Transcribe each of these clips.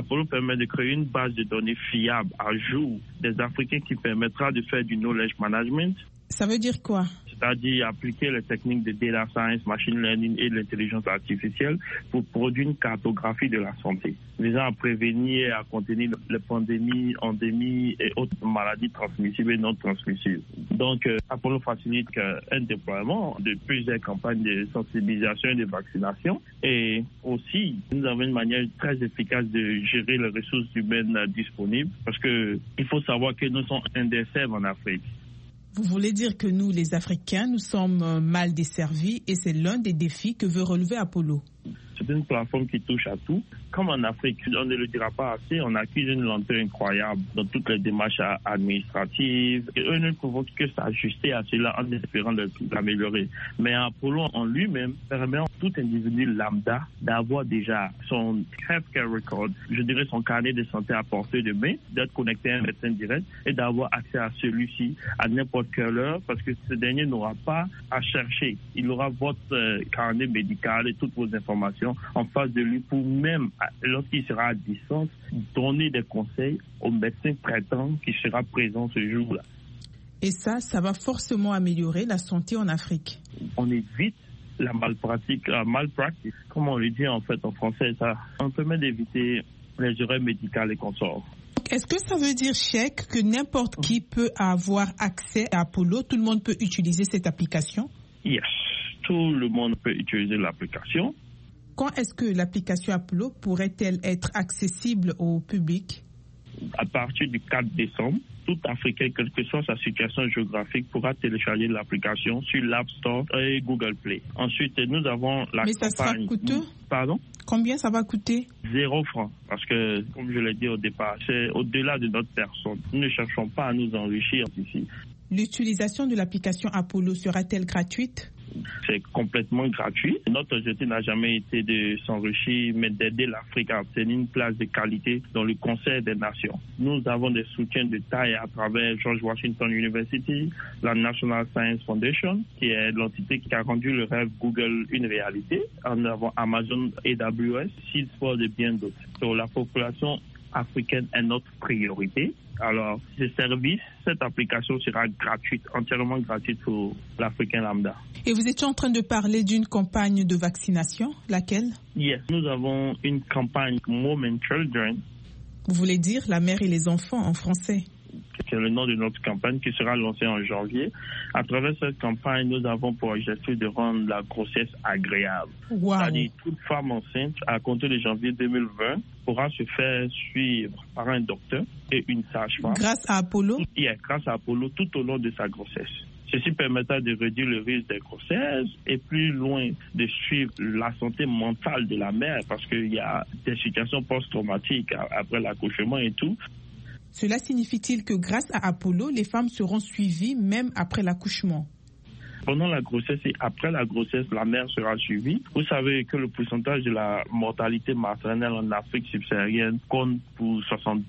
Apollo permet de créer une base de données fiable à jour des Africains qui permettra de faire du knowledge management. Ça veut dire quoi? C'est-à-dire appliquer les techniques de data science, machine learning et l'intelligence artificielle pour produire une cartographie de la santé, visant à prévenir et à contenir les pandémies, endémies et autres maladies transmissibles et non transmissibles. Donc, Apollo facilite un déploiement de plusieurs campagnes de sensibilisation et de vaccination. Et aussi, nous avons une manière très efficace de gérer les ressources humaines disponibles parce que il faut savoir que nous sommes indécents en Afrique. Vous voulez dire que nous, les Africains, nous sommes mal desservis et c'est l'un des défis que veut relever Apollo. C'est une plateforme qui touche à tout. Comme en Afrique, on ne le dira pas assez, on accuse une lenteur incroyable dans toutes les démarches administratives. Et eux ne pouvons que s'ajuster à cela en espérant l'améliorer. Mais Apollo en lui-même permet à tout individu lambda d'avoir déjà son healthcare record, je dirais son carnet de santé à portée de main, d'être connecté à un médecin direct et d'avoir accès à celui-ci à n'importe quelle heure parce que ce dernier n'aura pas à chercher. Il aura votre carnet médical et toutes vos informations en face de lui pour même, lorsqu'il sera à distance, donner des conseils au médecin traitant qui sera présent ce jour-là. Et ça va forcément améliorer la santé en Afrique. On évite la malpratique, comme on le dit en fait en français, ça on permet d'éviter les erreurs médicales et consorts. Est-ce que ça veut dire, Cheikh, que n'importe qui peut avoir accès à Apollo? Tout le monde peut utiliser cette application? Yes, tout le monde peut utiliser l'application. Quand est-ce que l'application Apollo pourrait-elle être accessible au public? À partir du 4 décembre, tout Africain, quelle que soit sa situation géographique, pourra télécharger l'application sur l'App Store et Google Play. Ensuite, nous avons la campagne... Mais ça sera coûteux? Pardon? Combien ça va coûter? 0 francs. Parce que, comme je l'ai dit au départ, c'est au-delà de notre personne. Nous ne cherchons pas à nous enrichir ici. L'utilisation de l'application Apollo sera-t-elle gratuite? C'est complètement gratuit. Notre objectif n'a jamais été de s'enrichir, mais d'aider l'Afrique à obtenir une place de qualité dans le concert des nations. Nous avons des soutiens de taille à travers George Washington University, la National Science Foundation, qui est l'entité qui a rendu le rêve Google une réalité. En avant Amazon, AWS, Salesforce et bien d'autres. Donc, la population africaine est notre priorité. Alors, ce service, cette application sera gratuite, entièrement gratuite pour l'Africain lambda. Et vous étiez en train de parler d'une campagne de vaccination, laquelle? Yes, nous avons une campagne Mom and Children. Vous voulez dire la mère et les enfants en français? C'est le nom de notre campagne qui sera lancée en janvier. À travers cette campagne, nous avons pour objectif de rendre la grossesse agréable. Wow. C'est-à-dire toute femme enceinte, à compter de janvier 2020, pourra se faire suivre par un docteur et une sage-femme. Grâce à Apollo? Grâce à Apollo tout au long de sa grossesse. Ceci permettra de réduire le risque des grossesses et plus loin de suivre la santé mentale de la mère parce qu'il y a des situations post-traumatiques après l'accouchement et tout. Cela signifie-t-il que grâce à Apollo, les femmes seront suivies même après l'accouchement? Pendant la grossesse et après la grossesse, la mère sera suivie. Vous savez que le pourcentage de la mortalité maternelle en Afrique subsaharienne compte pour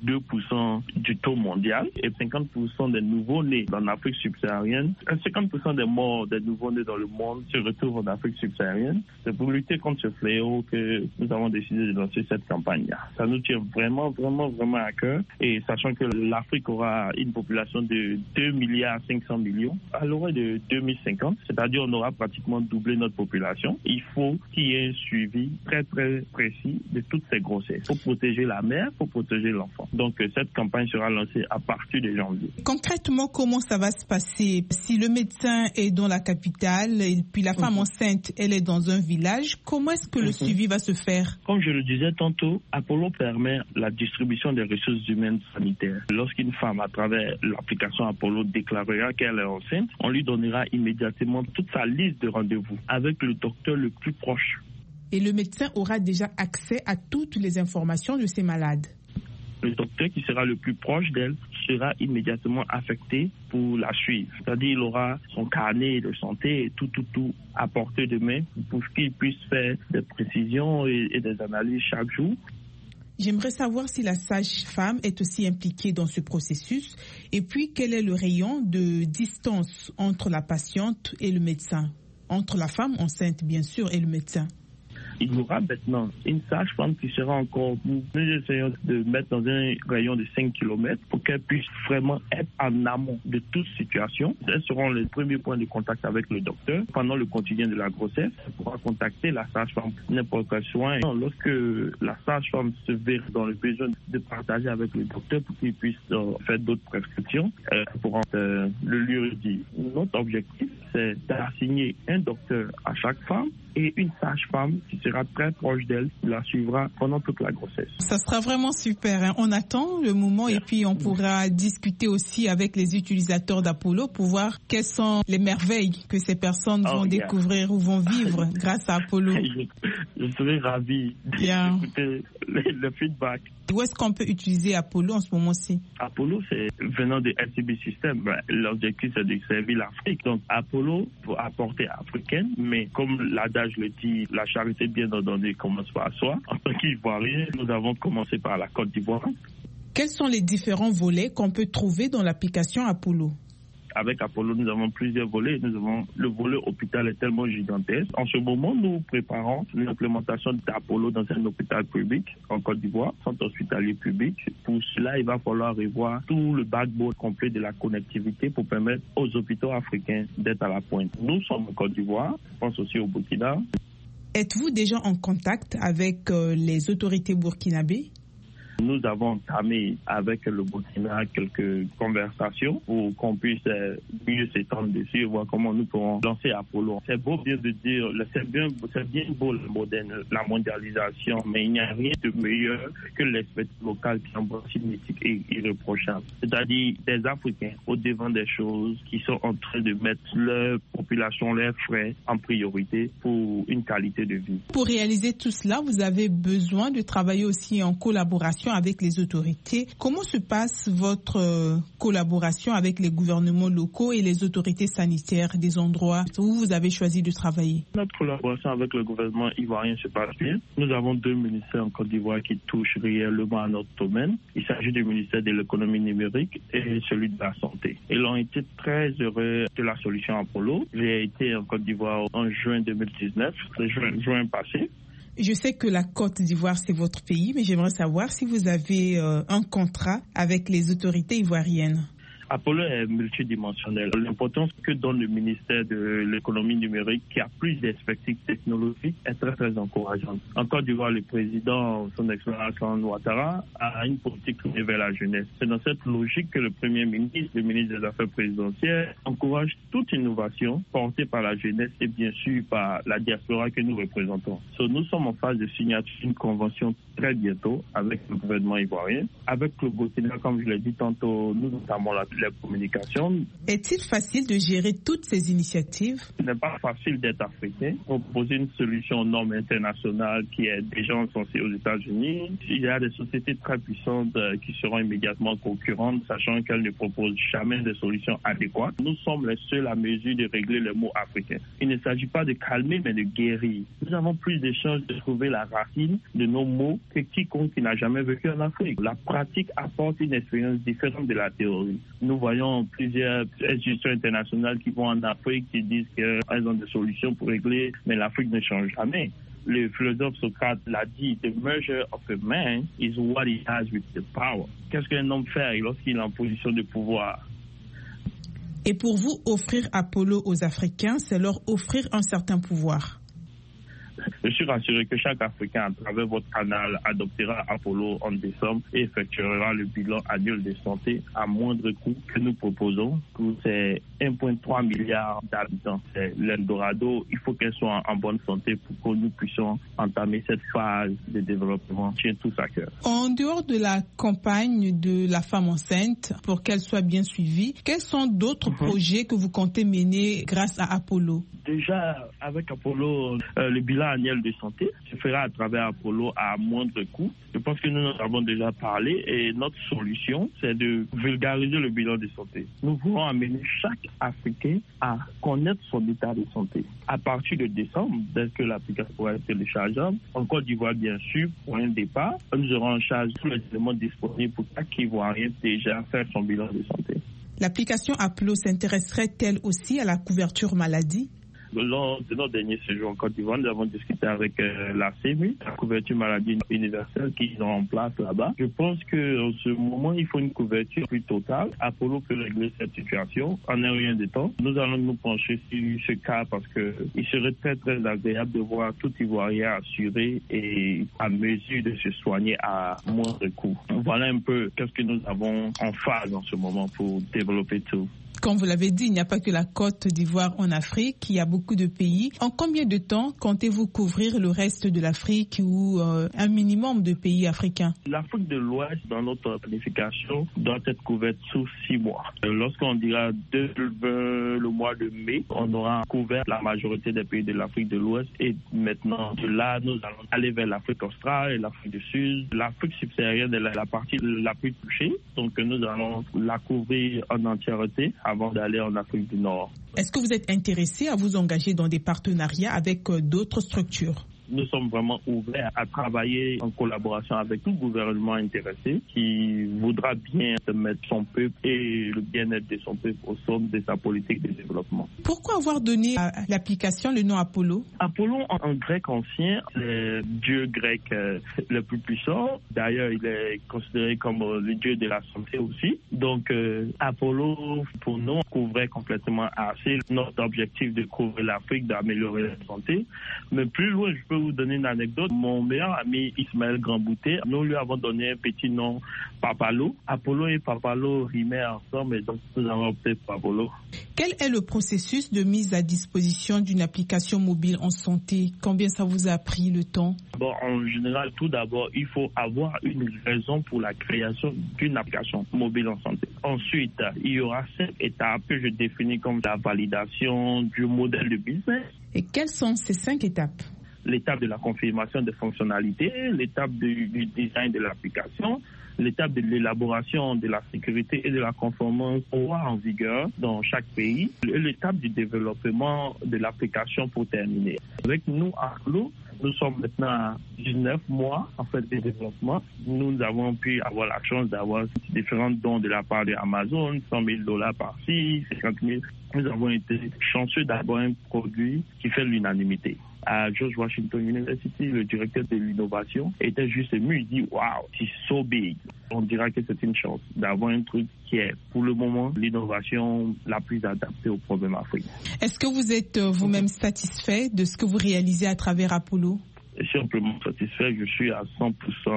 62% du taux mondial et 50% des nouveaux-nés en Afrique subsaharienne. 50% des morts des nouveaux-nés dans le monde se retrouvent en Afrique subsaharienne. C'est pour lutter contre ce fléau que nous avons décidé de lancer cette campagne-là. Ça nous tient vraiment, vraiment, vraiment à cœur. Et sachant que l'Afrique aura une population de 2,5 milliards à l'heure de 2050, c'est-à-dire on aura pratiquement doublé notre population. Il faut qu'il y ait un suivi très très précis de toutes ces grossesses. Il faut protéger la mère, il faut protéger l'enfant. Donc cette campagne sera lancée à partir de janvier. Concrètement, comment ça va se passer? Si le médecin est dans la capitale et puis la femme enceinte, elle est dans un village, comment est-ce que le suivi va se faire? Comme je le disais tantôt, Apollo permet la distribution des ressources humaines sanitaires. Lorsqu'une femme, à travers l'application Apollo, déclarera qu'elle est enceinte, on lui donnera immédiatement toute sa liste de rendez-vous avec le docteur le plus proche. Et le médecin aura déjà accès à toutes les informations de ces malades. Le docteur qui sera le plus proche d'elle sera immédiatement affecté pour la suivre. C'est-à-dire il aura son carnet de santé et tout à portée de main pour qu'il puisse faire des précisions et des analyses chaque jour. J'aimerais savoir si la sage-femme est aussi impliquée dans ce processus et puis quel est le rayon de distance entre la patiente et le médecin, entre la femme enceinte bien sûr et le médecin. Il y aura maintenant une sage-femme qui sera encore, nous essayons de mettre dans un rayon de 5 km pour qu'elle puisse vraiment être en amont de toute situation. Elles seront les premiers points de contact avec le docteur. Pendant le quotidien de la grossesse, elle pourra contacter la sage-femme pour n'importe quel soin. Lorsque la sage-femme se verra dans le besoin de partager avec le docteur pour qu'il puisse faire d'autres prescriptions, elle pourra le lui dire. Notre objectif, c'est d'assigner un docteur à chaque femme et une sage-femme qui sera très proche d'elle, qui la suivra pendant toute la grossesse. Ça sera vraiment super. Hein. On attend le moment et puis on pourra discuter aussi avec les utilisateurs d'Apollo pour voir quelles sont les merveilles que ces personnes vont découvrir ou vont vivre grâce à Apollo. Je serai ravi d'écouter le feedback. Où est-ce qu'on peut utiliser Apollo en ce moment-ci? Apollo, c'est venant de SCB System. L'objectif, c'est de servir l'Afrique. Donc, Apollo, pour apporter africaine, mais comme l'adage le dit, la charité bien ordonnée commence par soi. En tant qu'Ivoirien, nous avons commencé par la Côte d'Ivoire. Quels sont les différents volets qu'on peut trouver dans l'application Apollo? Avec Apollo, nous avons plusieurs volets. Nous avons le volet hôpital est tellement gigantesque. En ce moment, nous préparons l'implémentation d'Apollo dans un hôpital public en Côte d'Ivoire, centre hospitalier public. Pour cela, il va falloir revoir tout le backbone complet de la connectivité pour permettre aux hôpitaux africains d'être à la pointe. Nous sommes en Côte d'Ivoire, je pense aussi au Burkina. Êtes-vous déjà en contact avec les autorités burkinabées? Nous avons entamé avec le Burkina quelques conversations pour qu'on puisse mieux s'étendre dessus et voir comment nous pourrons lancer Apollo. C'est beau bien de dire, c'est bien beau le moderne, la mondialisation, mais il n'y a rien de meilleur que l'expertise locale qui est mythique et irréprochable. C'est-à-dire des Africains au devant des choses qui sont en train de mettre leur population, leurs frais en priorité pour une qualité de vie. Pour réaliser tout cela, vous avez besoin de travailler aussi en collaboration avec les autorités. Comment se passe votre collaboration avec les gouvernements locaux et les autorités sanitaires des endroits où vous avez choisi de travailler? Notre collaboration avec le gouvernement ivoirien se passe bien. Nous avons 2 ministères en Côte d'Ivoire qui touchent réellement à notre domaine. Il s'agit du ministère de l'économie numérique et celui de la santé. Ils ont été très heureux de la solution Apollo. J'ai été en Côte d'Ivoire en juin 2019, juin passé. Je sais que la Côte d'Ivoire, c'est votre pays, mais j'aimerais savoir si vous avez un contrat avec les autorités ivoiriennes. Apollo est multidimensionnel. L'importance que donne le ministère de l'économie numérique, qui a plus d'expertise technologique, est très, très encourageante. En Côte d'Ivoire, le président, son excellence Ouattara, a une politique tournée vers la jeunesse. C'est dans cette logique que le Premier ministre, le ministre des Affaires présidentielles, encourage toute innovation portée par la jeunesse et bien sûr par la diaspora que nous représentons. Nous sommes en phase de signature d'une convention très bientôt avec le gouvernement ivoirien. Avec le Burkina, comme je l'ai dit tantôt, nous entamons la communication. Est-il facile de gérer toutes ces initiatives? Ce n'est pas facile d'être africain. Proposer une solution aux normes internationales qui est déjà censée aux États-Unis. Il y a des sociétés très puissantes qui seront immédiatement concurrentes, sachant qu'elles ne proposent jamais de solutions adéquates. Nous sommes les seuls à mesure de régler le mot africain. Il ne s'agit pas de calmer, mais de guérir. Nous avons plus de chances de trouver la racine de nos mots que quiconque qui n'a jamais vécu en Afrique. La pratique apporte une expérience différente de la théorie. Nous voyons plusieurs institutions internationales qui vont en Afrique, qui disent qu'elles ont des solutions pour régler, mais l'Afrique ne change jamais. Le philosophe Socrate l'a dit, the measure of a man is what he has with the power. Qu'est-ce qu'un homme fait lorsqu'il est en position de pouvoir? Et pour vous, offrir Apollo aux Africains, c'est leur offrir un certain pouvoir. Je suis rassuré que chaque Africain, à travers votre canal, adoptera Apollo en décembre et effectuera le bilan annuel de santé à moindre coût que nous proposons. C'est 1,3 milliard d'habitants. C'est l'Eldorado. Il faut qu'elle soit en bonne santé pour que nous puissions entamer cette phase de développement. Tient tous à cœur. En dehors de la campagne de la femme enceinte, pour qu'elle soit bien suivie, quels sont d'autres projets que vous comptez mener grâce à Apollo? Déjà, avec Apollo, le bilan annuel de santé se fera à travers Apollo à moindre coût. Je pense que nous en avons déjà parlé et notre solution, c'est de vulgariser le bilan de santé. Nous voulons amener chaque Africain à connaître son état de santé. À partir de décembre, dès que l'application pourra être téléchargeable, en Côte d'Ivoire, bien sûr, pour un départ, nous aurons en charge tous les éléments disponibles pour chaque Ivoirien déjà faire son bilan de santé. L'application Apollo s'intéresserait-elle aussi à la couverture maladie? Lors de notre dernier séjour en Côte d'Ivoire, nous avons discuté avec la CEMU, la couverture maladie universelle qu'ils ont en place là-bas. Je pense qu'en ce moment, il faut une couverture plus totale. Apollo peut régler cette situation en un rien de temps. Nous allons nous pencher sur ce cas parce qu'il serait très très agréable de voir tout Ivoirien assuré et à mesure de se soigner à moindre coût. Voilà un peu qu'est-ce que nous avons en phase en ce moment pour développer tout. Comme vous l'avez dit, il n'y a pas que la Côte d'Ivoire en Afrique, il y a beaucoup de pays. En combien de temps comptez-vous couvrir le reste de l'Afrique ou un minimum de pays africains? L'Afrique de l'Ouest, dans notre planification, doit être couverte sous 6 mois. Lorsqu'on dira le mois de mai, on aura couvert la majorité des pays de l'Afrique de l'Ouest et maintenant, de là, nous allons aller vers l'Afrique australe et l'Afrique du Sud. L'Afrique subsaharienne est la partie la plus touchée, donc nous allons la couvrir en entièreté avant d'aller en Afrique du Nord. Est-ce que vous êtes intéressé à vous engager dans des partenariats avec d'autres structures? Nous sommes vraiment ouverts à travailler en collaboration avec tout gouvernement intéressé qui voudra bien mettre son peuple et le bien-être de son peuple au centre de sa politique de développement. Pourquoi avoir donné à l'application le nom Apollo? Apollo, en grec ancien, c'est le dieu grec le plus puissant. D'ailleurs, il est considéré comme le dieu de la santé aussi. Donc, Apollo, pour nous, couvrait complètement assez notre objectif de couvrir l'Afrique, d'améliorer la santé. Mais plus loin, je peux vous donner une anecdote. Mon meilleur ami Ismaël Grandbouté, nous lui avons donné un petit nom, Papalo. Apollo et Papalo rimaient ensemble et donc nous avons opté pour Apollo. Quel est le processus de mise à disposition d'une application mobile en santé? Combien ça vous a pris le temps? Bon, en général, tout d'abord, il faut avoir une raison pour la création d'une application mobile en santé. Ensuite, il y aura 5 étapes que je définis comme la validation du modèle de business. Et quelles sont ces 5 étapes? L'étape de la confirmation des fonctionnalités, l'étape du design de l'application, l'étape de l'élaboration de la sécurité et de la conformance aux lois en vigueur dans chaque pays, et l'étape du développement de l'application pour terminer. Avec nous, Apollo, nous sommes maintenant à 19 mois en fait de développement. Nous avons pu avoir la chance d'avoir différents dons de la part d'Amazon, $100,000 par-ci, 50,000. Nous avons été chanceux d'avoir un produit qui fait l'unanimité. À George Washington University, le directeur de l'innovation était juste ému. Il dit « Wow, c'est so big ». On dira que c'est une chance d'avoir un truc qui est, pour le moment, l'innovation la plus adaptée aux problèmes africains. Est-ce que vous êtes vous-même satisfait de ce que vous réalisez à travers Apollo? Je suis amplement satisfait. Je suis à 100%.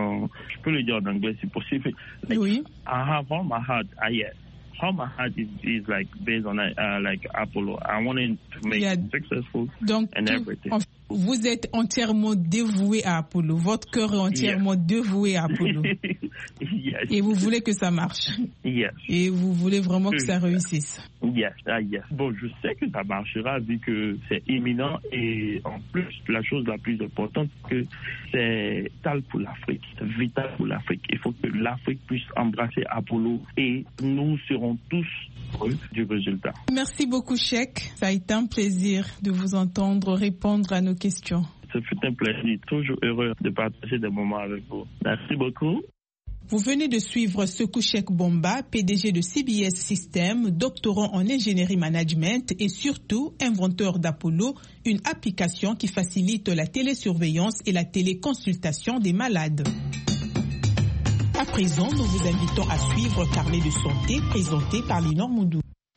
Je peux le dire en anglais si possible. Oui. I have all my heart. Yes. How my heart is like based on like Apollo. I wanted to make it successful and everything. Vous êtes entièrement dévoué à Apollo. Votre cœur est entièrement dévoué à Apollo. Yes. Et vous voulez que ça marche. Yes. Et vous voulez vraiment que ça réussisse. Yes. Bon, je sais que ça marchera vu que c'est imminent et en plus, la chose la plus importante, c'est que c'est vital pour l'Afrique. C'est vital pour l'Afrique. Il faut que l'Afrique puisse embrasser Apollo et nous serons tous heureux du résultat. Merci beaucoup, Cheikh. Ça a été un plaisir de vous entendre répondre à nos questions. Ce fut un plaisir. Toujours heureux de partager des moments avec vous. Merci beaucoup. Vous venez de suivre Sekou Cheikh Bomba, PDG de CBS Systems, doctorant en ingénierie management et surtout inventeur d'Apollo, une application qui facilite la télésurveillance et la téléconsultation des malades. À présent, nous vous invitons à suivre Carnet de santé présenté par Linor Moudou.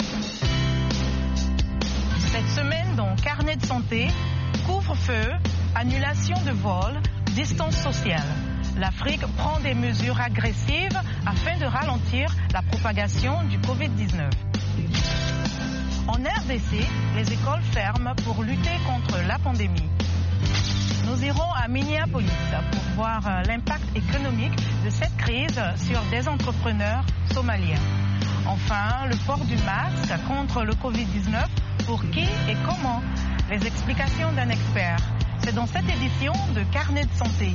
Cette semaine dans Carnet de santé, couvre-feu, annulation de vol, distance sociale. L'Afrique prend des mesures agressives afin de ralentir la propagation du Covid-19. En RDC, les écoles ferment pour lutter contre la pandémie. Nous irons à Minneapolis pour voir l'impact économique de cette crise sur des entrepreneurs somaliens. Enfin, le port du masque contre le Covid-19, pour qui et comment? Les explications d'un expert. C'est dans cette édition de Carnet de santé.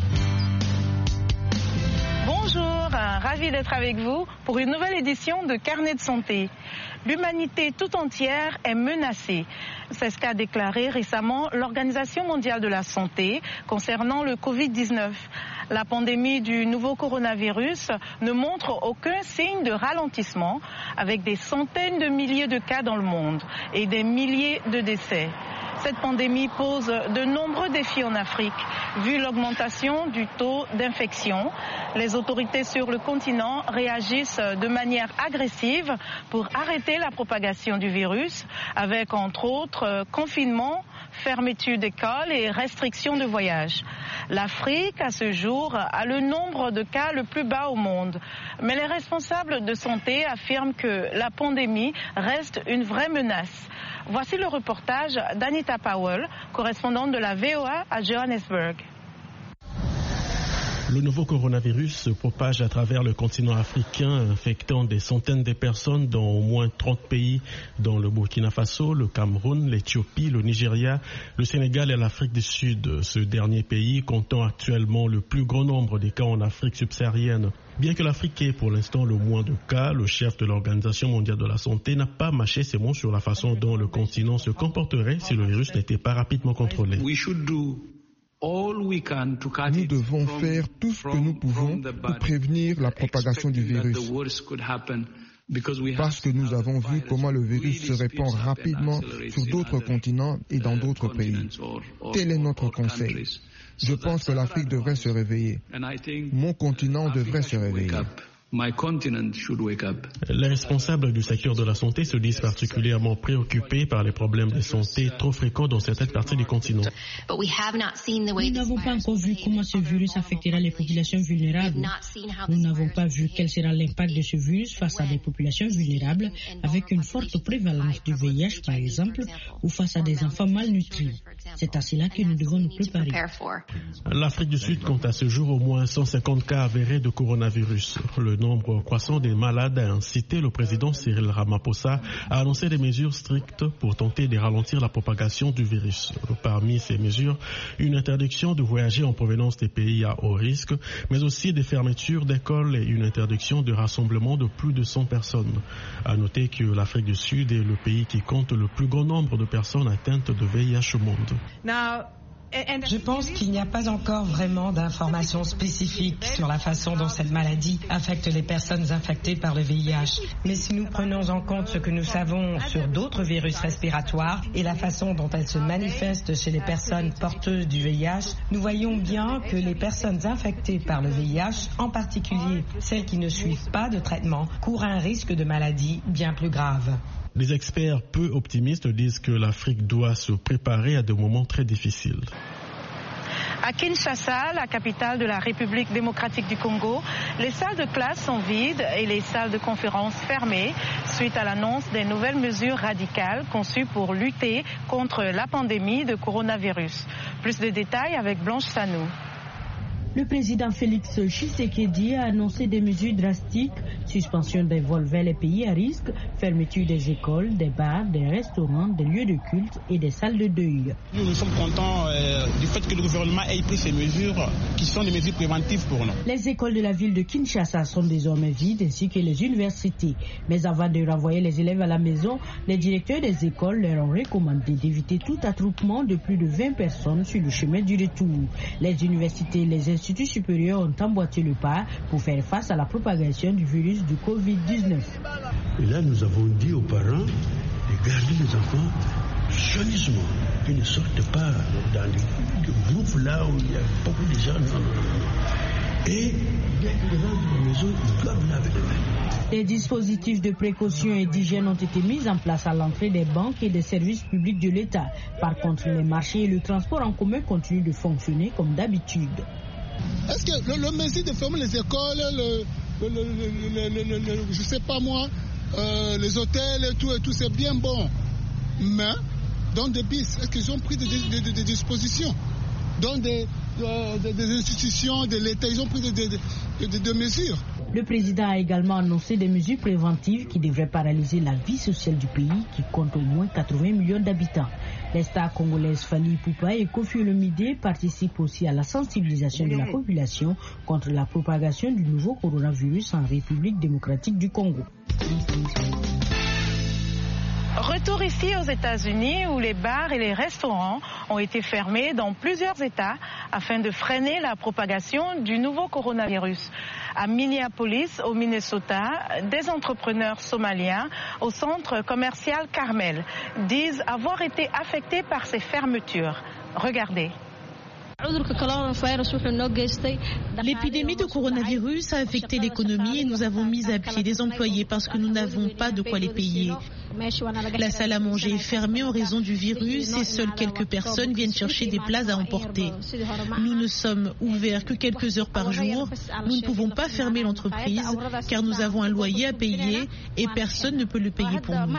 Bonjour, ravi d'être avec vous pour une nouvelle édition de Carnet de santé. L'humanité tout entière est menacée. C'est ce qu'a déclaré récemment l'Organisation mondiale de la santé concernant le Covid-19. La pandémie du nouveau coronavirus ne montre aucun signe de ralentissement, avec des centaines de milliers de cas dans le monde et des milliers de décès. Cette pandémie pose de nombreux défis en Afrique. Vu l'augmentation du taux d'infection, les autorités sur le continent réagissent de manière agressive pour arrêter la propagation du virus, avec entre autres confinement, fermeture d'écoles et restrictions de voyage. L'Afrique, à ce jour, a le nombre de cas le plus bas au monde. Mais les responsables de santé affirment que la pandémie reste une vraie menace. Voici le reportage d'Anita Powell, correspondante de la VOA à Johannesburg. Le nouveau coronavirus se propage à travers le continent africain, infectant des centaines de personnes dans au moins 30 pays, dont le Burkina Faso, le Cameroun, l'Éthiopie, le Nigeria, le Sénégal et l'Afrique du Sud. Ce dernier pays comptant actuellement le plus grand nombre de cas en Afrique subsaharienne. Bien que l'Afrique ait pour l'instant le moins de cas, le chef de l'Organisation mondiale de la santé n'a pas mâché ses mots sur la façon dont le continent se comporterait si le virus n'était pas rapidement contrôlé. Nous devons faire tout ce que nous pouvons pour prévenir la propagation du virus. Parce que nous avons vu comment le virus se répand rapidement sur d'autres continents et dans d'autres pays. Tel est notre conseil. Je pense que l'Afrique devrait se réveiller. Mon continent devrait se réveiller. Les responsables du secteur de la santé se disent particulièrement préoccupés par les problèmes de santé trop fréquents dans certaines parties du continent. Nous n'avons pas encore vu comment ce virus affectera les populations vulnérables. Nous n'avons pas vu quel sera l'impact de ce virus face à des populations vulnérables avec une forte prévalence du VIH par exemple ou face à des enfants malnutris. C'est à cela que nous devons nous préparer. L'Afrique du Sud compte à ce jour au moins 150 cas avérés de coronavirus. Le nombre croissant des malades a incité le président Cyril Ramaphosa à annoncer des mesures strictes pour tenter de ralentir la propagation du virus. Parmi ces mesures, une interdiction de voyager en provenance des pays à haut risque, mais aussi des fermetures d'écoles et une interdiction de rassemblement de plus de 100 personnes. À noter que l'Afrique du Sud est le pays qui compte le plus grand nombre de personnes atteintes de VIH au monde. Je pense qu'il n'y a pas encore vraiment d'informations spécifiques sur la façon dont cette maladie affecte les personnes infectées par le VIH. Mais si nous prenons en compte ce que nous savons sur d'autres virus respiratoires et la façon dont elles se manifestent chez les personnes porteuses du VIH, nous voyons bien que les personnes infectées par le VIH, en particulier celles qui ne suivent pas de traitement, courent un risque de maladie bien plus grave. Les experts peu optimistes disent que l'Afrique doit se préparer à des moments très difficiles. À Kinshasa, la capitale de la République démocratique du Congo, les salles de classe sont vides et les salles de conférence fermées suite à l'annonce des nouvelles mesures radicales conçues pour lutter contre la pandémie de coronavirus. Plus de détails avec Blanche Sanou. Le président Félix Tshisekedi a annoncé des mesures drastiques, suspension des vols vers les pays à risque, fermeture des écoles, des bars, des restaurants, des lieux de culte et des salles de deuil. Nous sommes contents du fait que le gouvernement ait pris ces mesures qui sont des mesures préventives pour nous. Les écoles de la ville de Kinshasa sont désormais vides ainsi que les universités. Mais avant de renvoyer les élèves à la maison, les directeurs des écoles leur ont recommandé d'éviter tout attroupement de plus de 20 personnes sur le chemin du retour. Les universités et les instituts supérieurs ont emboîté le pas pour faire face à la propagation du virus du Covid-19. Et là, nous avons dit aux parents de garder les enfants jeunistement, qu'ils ne sortent pas dans des groupes là où il y a beaucoup de gens. Et dès qu'ils rentrent à la maison, ils doivent laver les mains. Des dispositifs de précaution et d'hygiène ont été mis en place à l'entrée des banques et des services publics de l'État. Par contre, les marchés et le transport en commun continuent de fonctionner comme d'habitude. Est-ce que le mesure de fermer les écoles, je sais pas moi, les hôtels et tout, c'est bien bon. Mais dans des bis, est-ce qu'ils ont pris des dispositions? Dans des institutions de l'État, ils ont pris des mesures. Le président a également annoncé des mesures préventives qui devraient paralyser la vie sociale du pays qui compte au moins 80 millions d'habitants. Les stars congolaises Fally Ipupa et Koffi Olomide participent aussi à la sensibilisation de la population contre la propagation du nouveau coronavirus en République démocratique du Congo. Retour ici aux États-Unis où les bars et les restaurants ont été fermés dans plusieurs États afin de freiner la propagation du nouveau coronavirus. À Minneapolis, au Minnesota, des entrepreneurs somaliens au centre commercial Carmel disent avoir été affectés par ces fermetures. Regardez. L'épidémie de coronavirus a affecté l'économie et nous avons mis à pied des employés parce que nous n'avons pas de quoi les payer. La salle à manger est fermée en raison du virus et seules quelques personnes viennent chercher des plats à emporter. Nous ne sommes ouverts que quelques heures par jour. Nous ne pouvons pas fermer l'entreprise car nous avons un loyer à payer et personne ne peut le payer pour nous.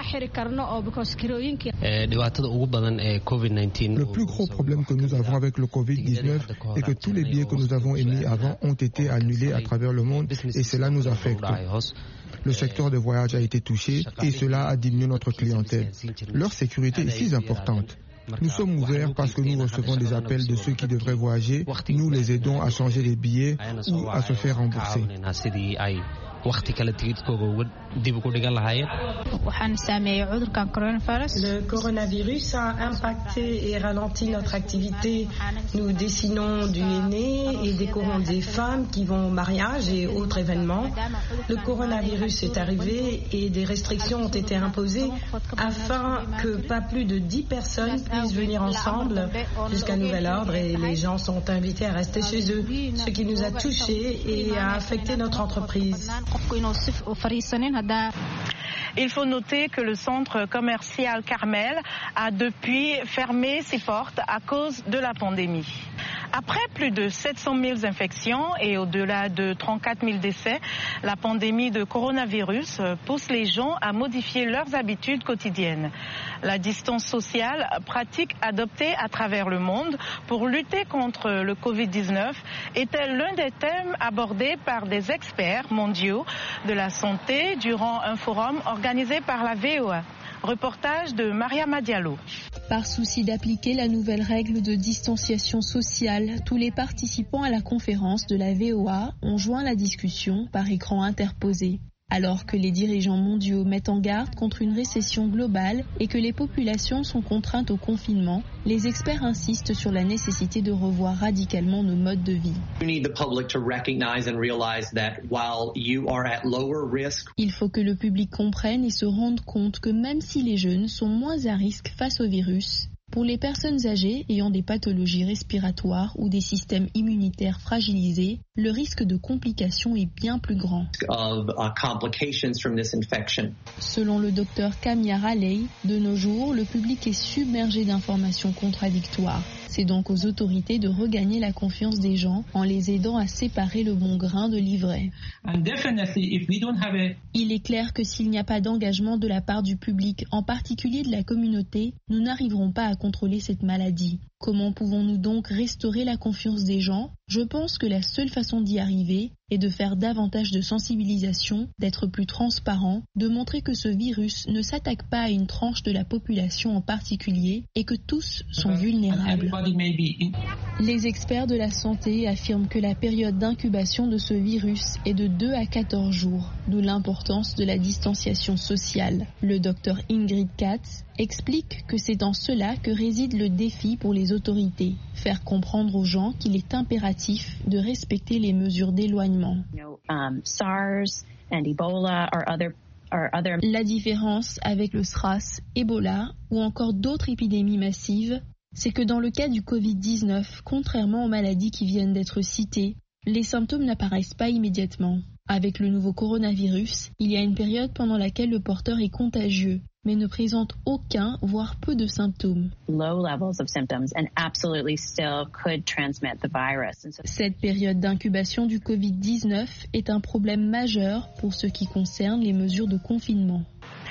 Le plus gros problème que nous avons avec le Covid-19 est que tous les billets que nous avons émis avant ont été annulés à travers le monde et cela nous affecte. Le secteur de voyage a été touché et cela a diminué notre clientèle. Leur sécurité est si importante. Nous sommes ouverts parce que nous recevons des appels de ceux qui devraient voyager. Nous les aidons à changer les billets ou à se faire rembourser. Le coronavirus a impacté et ralenti notre activité. Nous dessinons du henné et décorons des femmes qui vont au mariage et autres événements. Le coronavirus est arrivé et des restrictions ont été imposées afin que pas plus de 10 personnes puissent venir ensemble jusqu'à nouvel ordre et les gens sont invités à rester chez eux, ce qui nous a touchés et a affecté notre entreprise. Il faut noter que le centre commercial Carmel a depuis fermé ses portes à cause de la pandémie. Après plus de 700 000 infections et au-delà de 34 000 décès, la pandémie de coronavirus pousse les gens à modifier leurs habitudes quotidiennes. La distance sociale, pratique adoptée à travers le monde pour lutter contre le Covid-19, était l'un des thèmes abordés par des experts mondiaux de la santé durant un forum organisé par la VOA. Reportage de Mariama Diallo. Par souci d'appliquer la nouvelle règle de distanciation sociale, tous les participants à la conférence de la VOA ont joint la discussion par écran interposé. Alors que les dirigeants mondiaux mettent en garde contre une récession globale et que les populations sont contraintes au confinement, les experts insistent sur la nécessité de revoir radicalement nos modes de vie. Il faut que le public comprenne et se rende compte que même si les jeunes sont moins à risque face au virus, pour les personnes âgées ayant des pathologies respiratoires ou des systèmes immunitaires fragilisés, le risque de complications est bien plus grand. Selon le docteur Kamia Raleigh, de nos jours, le public est submergé d'informations contradictoires. C'est donc aux autorités de regagner la confiance des gens en les aidant à séparer le bon grain de l'ivraie. Il est clair que s'il n'y a pas d'engagement de la part du public, en particulier de la communauté, nous n'arriverons pas à contrôler cette maladie. Comment pouvons-nous donc restaurer la confiance des gens ? Je pense que la seule façon d'y arriver est de faire davantage de sensibilisation, d'être plus transparent, de montrer que ce virus ne s'attaque pas à une tranche de la population en particulier et que tous sont vulnérables. Les experts de la santé affirment que la période d'incubation de ce virus est de 2 à 14 jours, d'où l'importance de la distanciation sociale. Le docteur Ingrid Katz explique que c'est dans cela que réside le défi pour les autorités, faire comprendre aux gens qu'il est impératif de respecter les mesures d'éloignement. La différence avec le SRAS, Ebola ou encore d'autres épidémies massives, c'est que dans le cas du Covid-19, contrairement aux maladies qui viennent d'être citées, les symptômes n'apparaissent pas immédiatement. Avec le nouveau coronavirus, il y a une période pendant laquelle le porteur est contagieux, mais ne présente aucun, voire peu de symptômes. Cette période d'incubation du Covid-19 est un problème majeur pour ce qui concerne les mesures de confinement.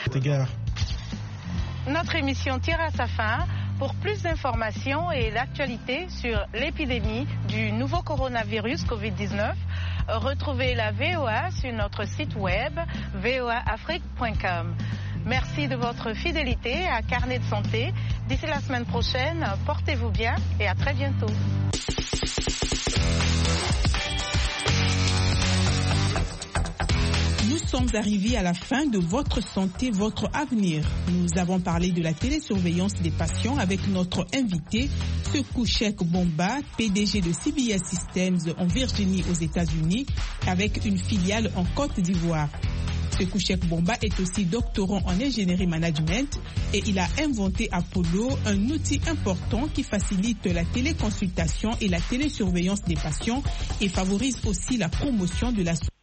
Notre émission tire à sa fin. Pour plus d'informations et l'actualité sur l'épidémie du nouveau coronavirus Covid-19, retrouvez la VOA sur notre site web voaafrique.com. Merci de votre fidélité à Carnet de santé. D'ici la semaine prochaine, portez-vous bien et à très bientôt. Nous sommes arrivés à la fin de Votre santé, votre avenir. Nous avons parlé de la télésurveillance des patients avec notre invité, Sekou Cheikh Bomba, PDG de CBS Systems en Virginie aux États-Unis, avec une filiale en Côte d'Ivoire. Sekou Cheikh Bomba est aussi doctorant en ingénierie management et il a inventé Apollo, un outil important qui facilite la téléconsultation et la télésurveillance des patients et favorise aussi la promotion de la